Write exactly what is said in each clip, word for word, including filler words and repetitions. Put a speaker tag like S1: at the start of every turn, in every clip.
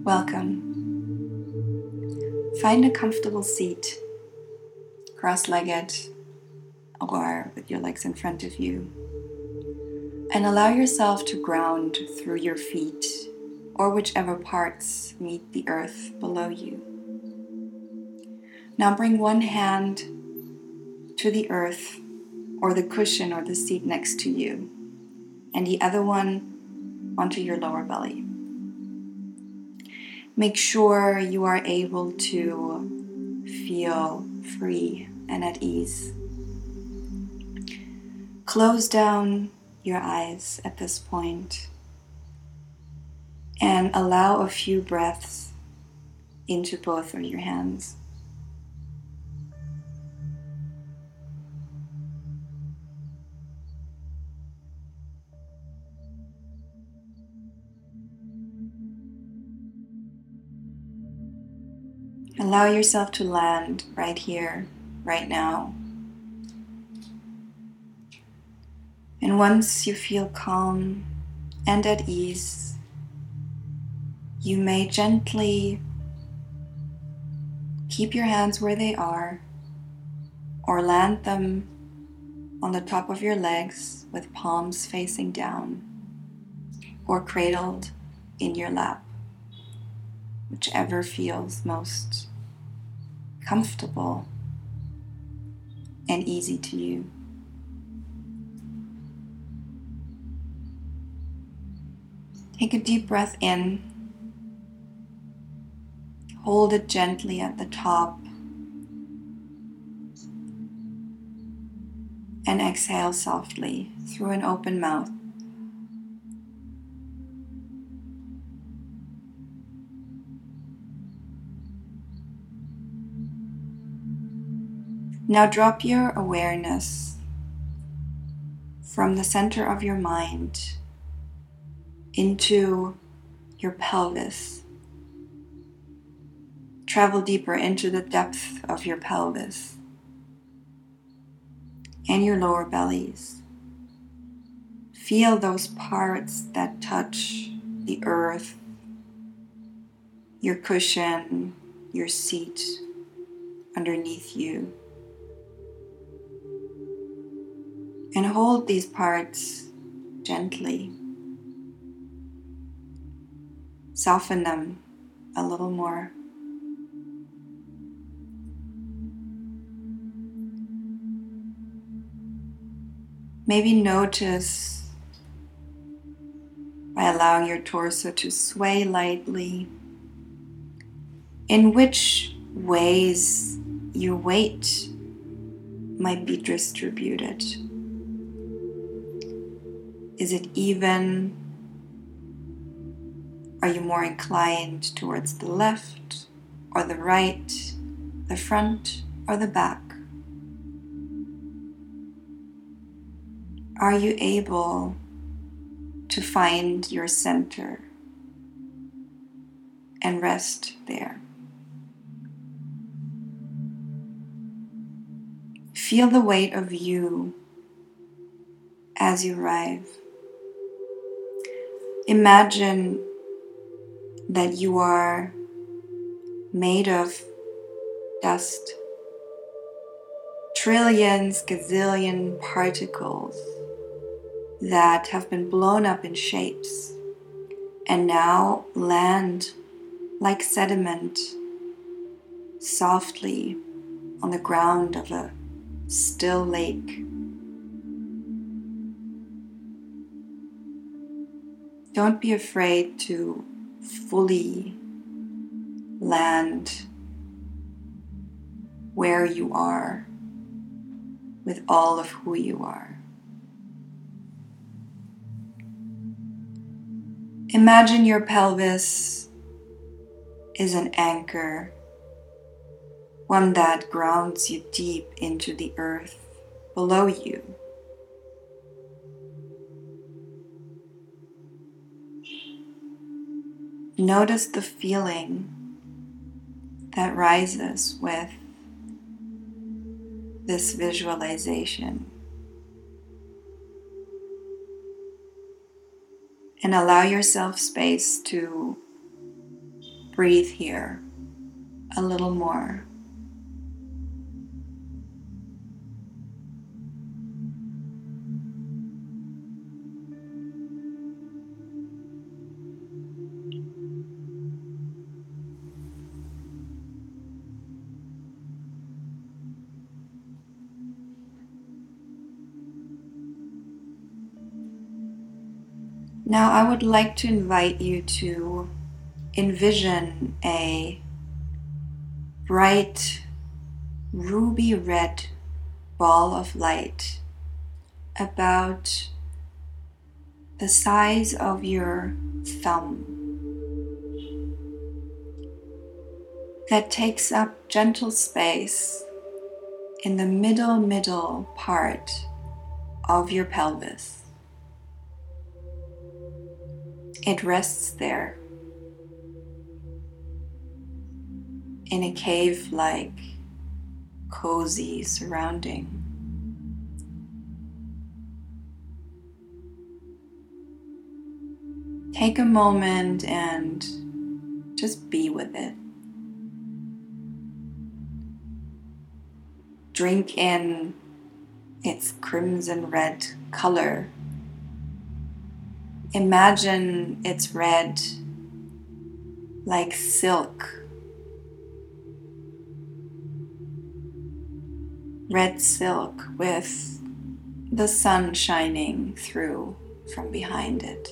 S1: Welcome. Find a comfortable seat, cross-legged or with your legs in front of you, and allow yourself to ground through your feet or whichever parts meet the earth below you. Now bring one hand to the earth or the cushion or the seat next to you, and the other one onto your lower belly. Make sure you are able to feel free and at ease. Close down your eyes at this point and allow a few breaths into both of your hands. Allow yourself to land right here, right now. And once you feel calm and at ease, you may gently keep your hands where they are or land them on the top of your legs with palms facing down or cradled in your lap, whichever feels most comfortable and easy to you. Take a deep breath in, hold it gently at the top, and exhale softly through an open mouth. Now drop your awareness from the center of your mind into your pelvis. Travel deeper into the depth of your pelvis and your lower bellies. Feel those parts that touch the earth, your cushion, your seat underneath you. And hold these parts gently. Soften them a little more. Maybe notice, by allowing your torso to sway lightly, in which ways your weight might be distributed. Is it even? Are you more inclined towards the left or the right, the front or the back? Are you able to find your center and rest there? Feel the weight of you as you arrive. Imagine that you are made of dust, trillions, gazillion particles that have been blown up in shapes and now land like sediment softly on the ground of a still lake. Don't be afraid to fully land where you are with all of who you are. Imagine your pelvis is an anchor, one that grounds you deep into the earth below you. Notice the feeling that rises with this visualization. And allow yourself space to breathe here a little more. Now I would like to invite you to envision a bright ruby red ball of light about the size of your thumb that takes up gentle space in the middle middle part of your pelvis. It rests there in a cave-like, cozy surrounding. Take a moment and just be with it. Drink in its crimson red color. Imagine it's red like silk. Red silk with the sun shining through from behind it.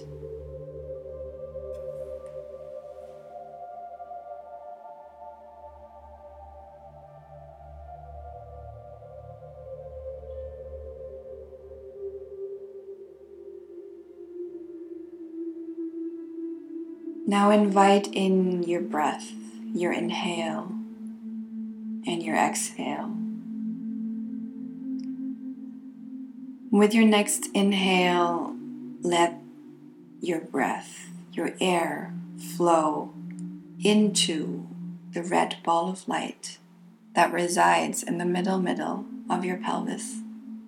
S1: Now invite in your breath, your inhale and your exhale. With your next inhale, let your breath, your air flow into the red ball of light that resides in the middle middle of your pelvis.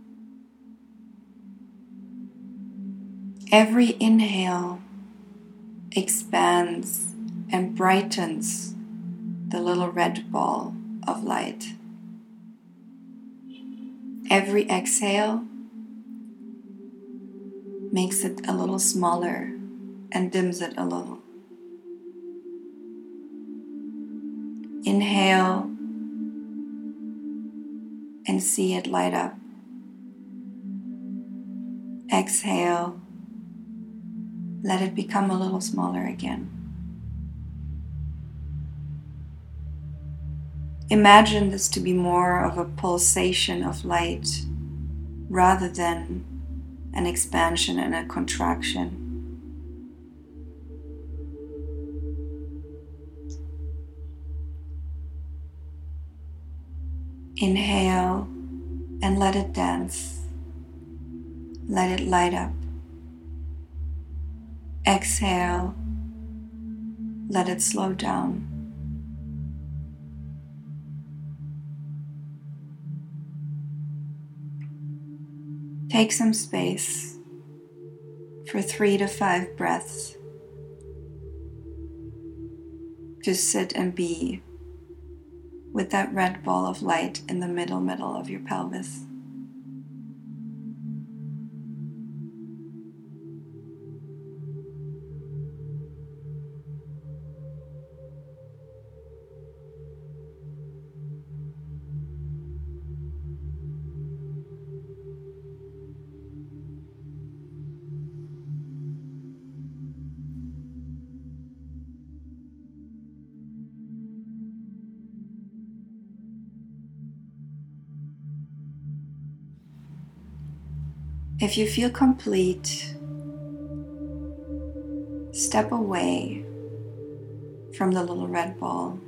S1: Every inhale expands and brightens the little red ball of light. Every exhale makes it a little smaller and dims it a little. Inhale and see it light up. Exhale, let it become a little smaller again. Imagine this to be more of a pulsation of light rather than an expansion and a contraction. Inhale and let it dance. Let it light up. Exhale, let it slow down. Take some space for three to five breaths to sit and be with that red ball of light in the middle middle of your pelvis. If you feel complete, step away from the little red ball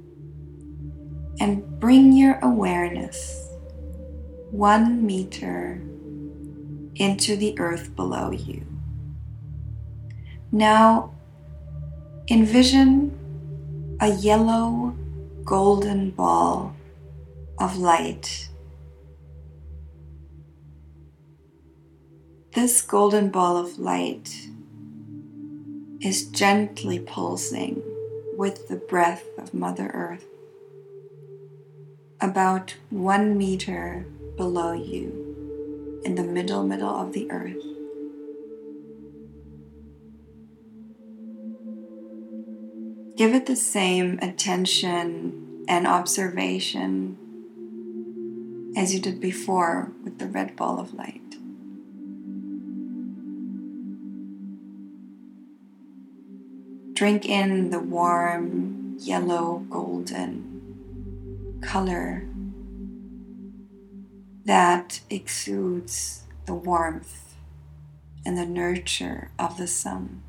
S1: and bring your awareness one meter into the earth below you. Now envision a yellow golden ball of light. This golden ball of light is gently pulsing with the breath of Mother Earth, about one meter below you, in the middle, middle of the earth. Give it the same attention and observation as you did before with the red ball of light. Drink in the warm, yellow, golden color that exudes the warmth and the nurture of the sun.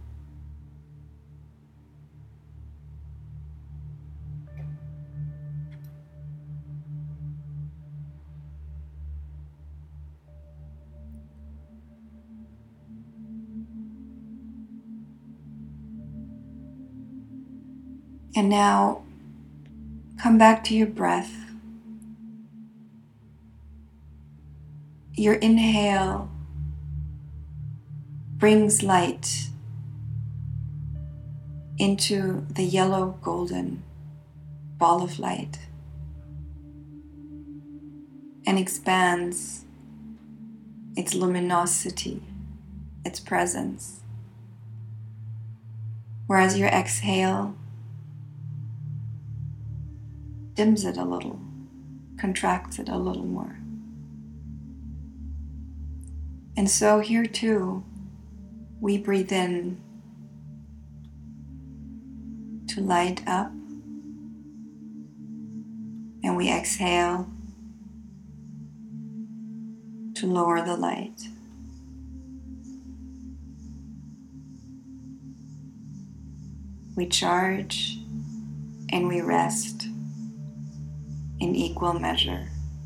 S1: And now come back to your breath. Your inhale brings light into the yellow golden ball of light and expands its luminosity, its presence. Whereas your exhale dims it a little, contracts it a little more. And so here too, we breathe in to light up, and we exhale to lower the light. We charge and we rest in equal measure.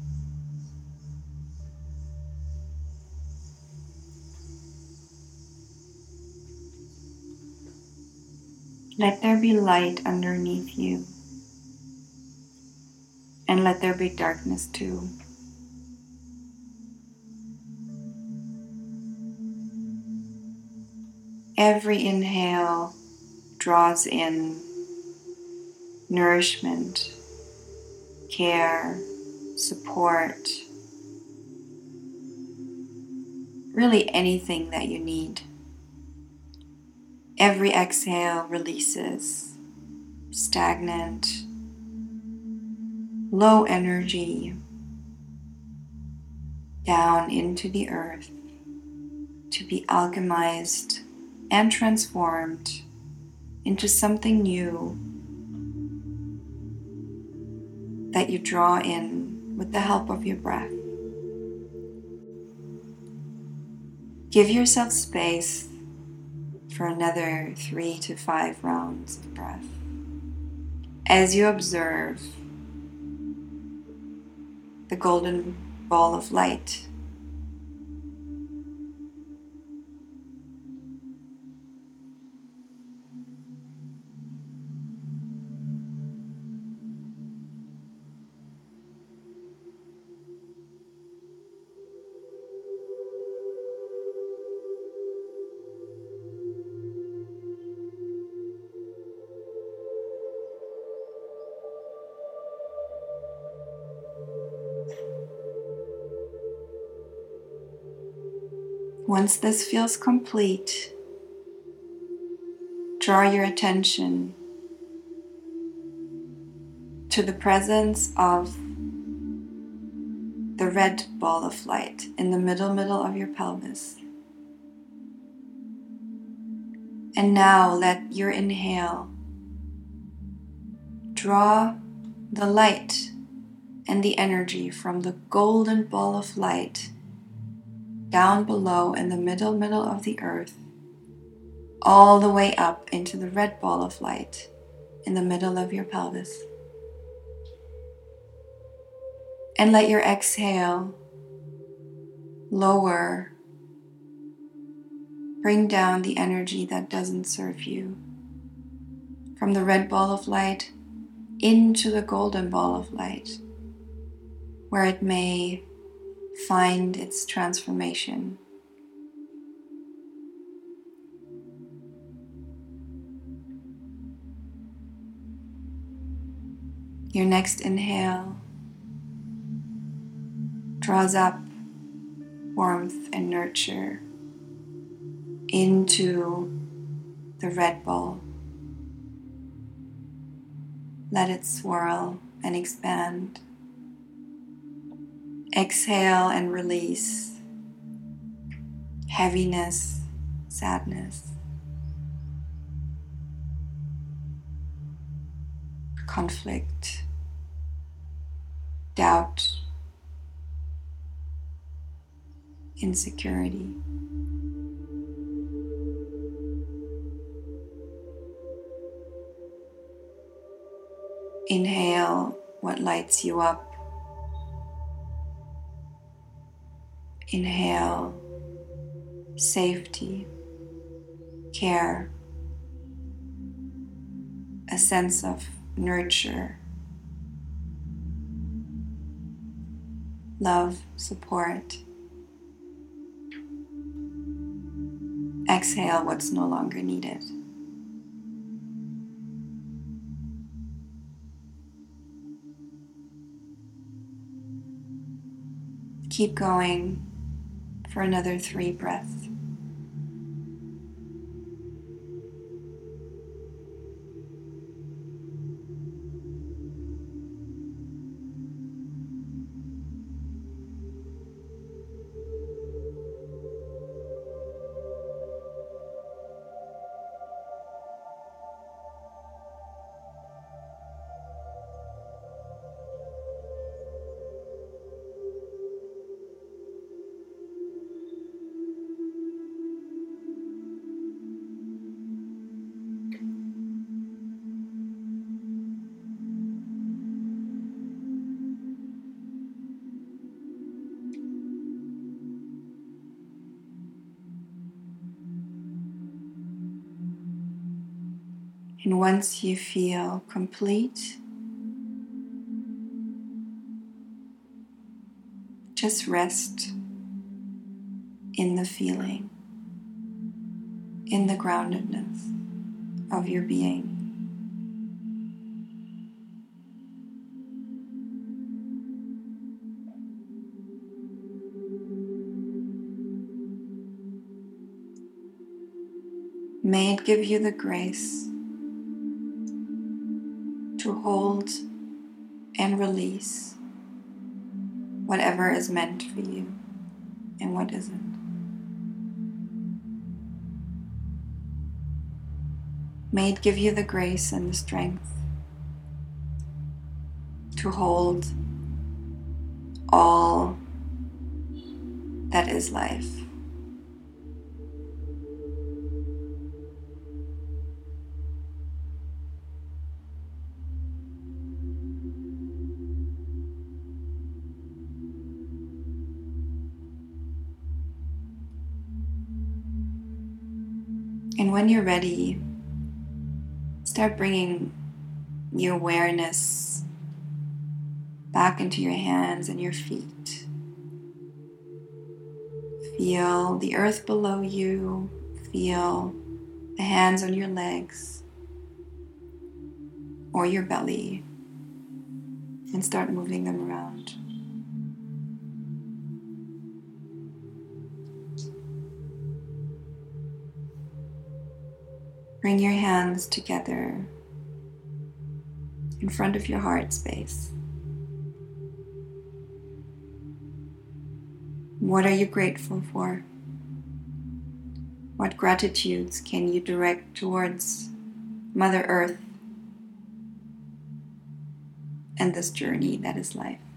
S1: Let there be light underneath you, and let there be darkness too. Every inhale draws in nourishment, care, support, really anything that you need. Every exhale releases stagnant, low energy down into the earth to be alchemized and transformed into something new that you draw in with the help of your breath. Give yourself space for another three to five rounds of breath as you observe the golden ball of light Once this feels complete, draw your attention to the presence of the red ball of light in the middle, middle of your pelvis. And now let your inhale draw the light and the energy from the golden ball of light down below in the middle, middle of the earth, all the way up into the red ball of light in the middle of your pelvis. And let your exhale lower, bring down the energy that doesn't serve you from the red ball of light into the golden ball of light, where it may find its transformation. Your next inhale draws up warmth and nurture into the red ball. Let it swirl and expand. Exhale and release heaviness, sadness, conflict, doubt, insecurity. Inhale what lights you up. Inhale safety, care, a sense of nurture, love, support. Exhale what's no longer needed. Keep going for another three breaths. And once you feel complete, just rest in the feeling, in the groundedness of your being. May it give you the grace to hold and release whatever is meant for you and what isn't. May it give you the grace and the strength to hold all that is life. And when you're ready, start bringing your awareness back into your hands and your feet. Feel the earth below you. Feel the hands on your legs or your belly, and start moving them around. Bring your hands together in front of your heart space. What are you grateful for? What gratitudes can you direct towards Mother Earth and this journey that is life?